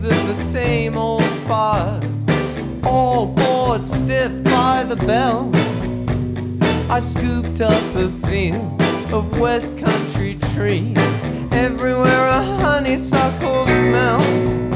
of the same old bars, all bored stiff by the bell. I scooped up a field of West Country trees, everywhere a honeysuckle smell.